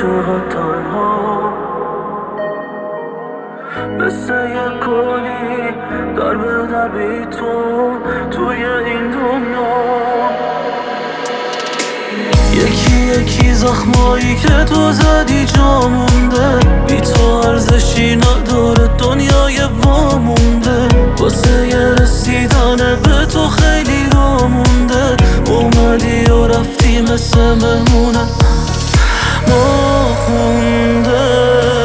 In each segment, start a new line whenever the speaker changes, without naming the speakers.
چقدر تنها مثل یک کلی در به در بی توی این دنیا. یکی یکی زخمایی که تو زدی جا مونده، بی تو ارزشی نداره دنیای وامونده. واسه یه رسیدن به تو خیلی را مونده، اومدی و رفتی مثل مهمونه ناخونده.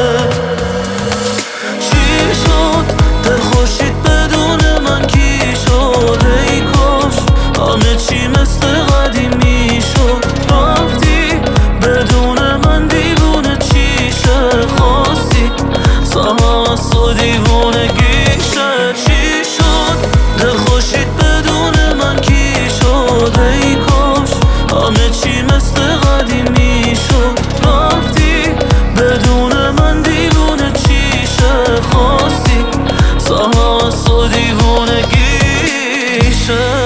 چی شد دل خوشید بدون من کی شد؟ ای کاش همه چی مثل قدیمی شد. رفتی بدون من دیوونه چیشه خواستی سهست و دیوونگیشه. چی شد دل خوشید بدون من کی شد؟ ای کاش همه چی مثل قدیمی شد. رفتی بدون من دیوونه چیشه خواستی سهست و دیوونگیشه.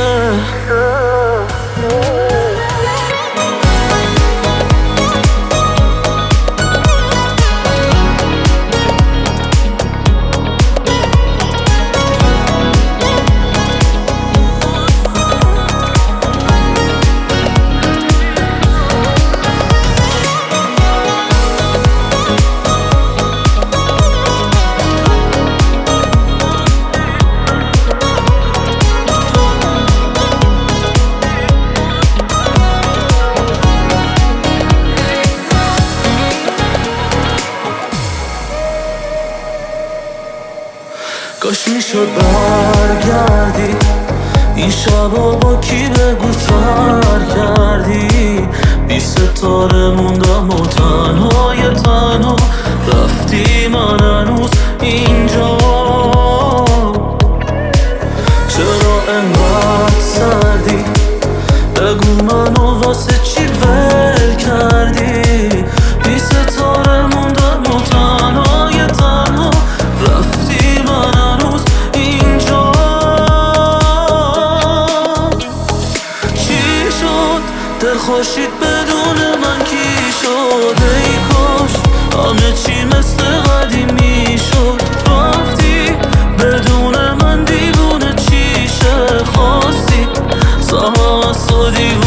کاش میشد برگردی این شبا با کی بگو سر کردی. بی ستاره موندم و تنهای تنها رفتی من هنوز اینجا. چرا انقدر سردی بگو منو واسه چی ول کردی. بی ستاره موندم و تنهای تنها رفتی من هنوز اینجا. چی شد دل خوشید بدون من کی شد؟ ای کاش همه چی مثل قدیمی شد. رفتی بدون من دیوونه چیشه خواستی سهست و دیوونه